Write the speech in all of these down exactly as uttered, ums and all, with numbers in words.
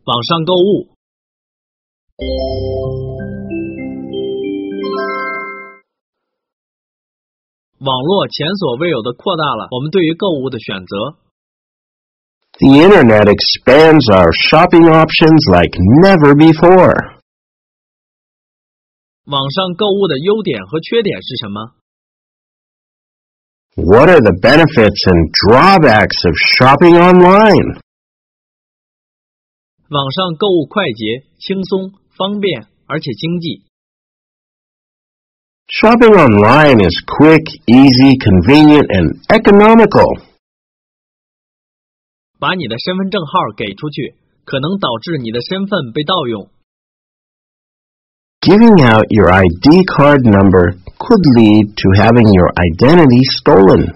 网上购物。网络前所未有的扩大了我们对于购物的选择。 The internet expands our shopping options like never before. 网上购物的优点和缺点是什么？ What are the benefits and drawbacks of shopping online? 网上购物快捷、轻松、方便，而且经济。 Shopping online is quick, easy, convenient, and economical. 把你的身份证号给出去，可能导致你的身份被盗用。 Giving out your I D card number could lead to having your identity stolen.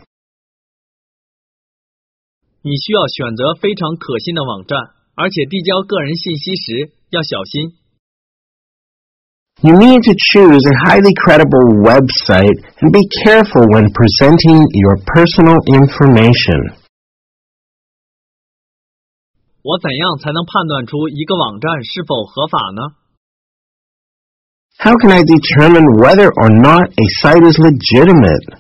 你需要选择非常可信的网站，而且递交个人信息时要小心。 You need to choose a highly credible website and be careful when presenting your personal information. 我怎样才能判断出一个网站是否合法呢？ How can I determine whether or not a site is legitimate?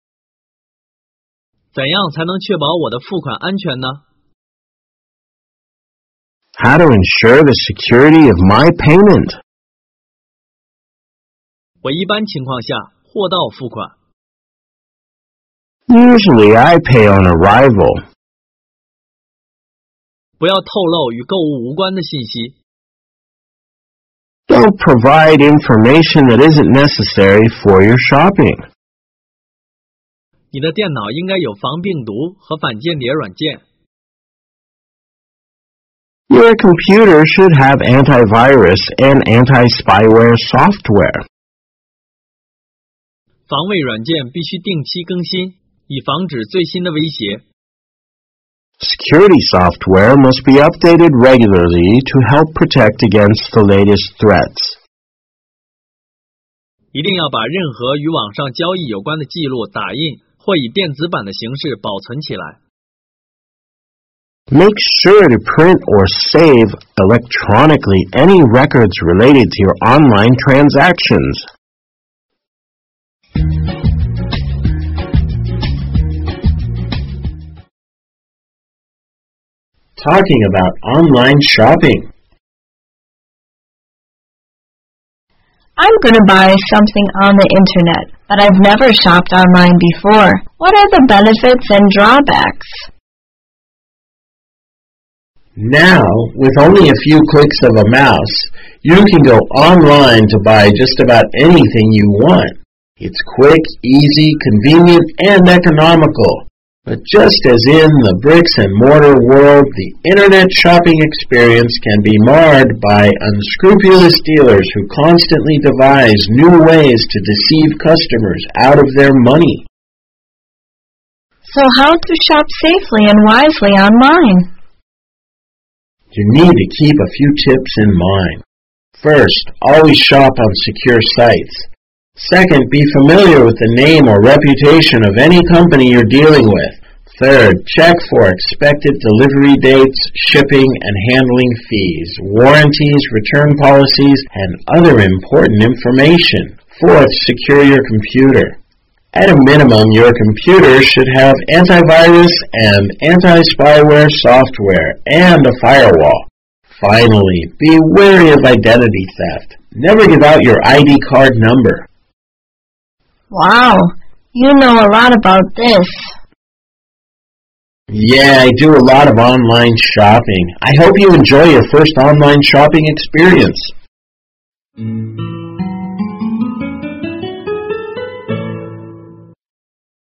怎样才能确保我的付款安全呢？ How to ensure the security of my payment? 我一般情况下货到付款。 Usually I pay on arrival. 不要透露与购物无关的信息。 Don't provide information that isn't necessary for your shopping. 你的电脑应该有防病毒和反间谍软件。 Your computer should have antivirus and anti-spyware software. 防伪软件必须定期更新，以防止最新的威胁。 Security software must be updated regularly to help protect against the latest threats. 一定要把任何与网上交易有关的记录打印或以电子版的形式保存起来。 Make sure to print or save electronically any records related to your online transactions. Talking about online shopping. I'm going to buy something on the internet, but I've never shopped online before. What are the benefits and drawbacks? Now, with only a few clicks of a mouse, you can go online to buy just about anything you want. It's quick, easy, convenient, and economical. But just as in the bricks-and-mortar world, the internet shopping experience can be marred by unscrupulous dealers who constantly devise new ways to deceive customers out of their money. So how to shop safely and wisely online? You need to keep a few tips in mind. First, always shop on secure sites. Second, be familiar with the name or reputation of any company you're dealing with. Third, check for expected delivery dates, shipping and handling fees, warranties, return policies, and other important information. Fourth, secure your computer. At a minimum, your computer should have antivirus and anti-spyware software and a firewall. Finally, be wary of identity theft. Never give out your I D card number. Wow, you know a lot about this. Yeah, I do a lot of online shopping. I hope you enjoy your first online shopping experience.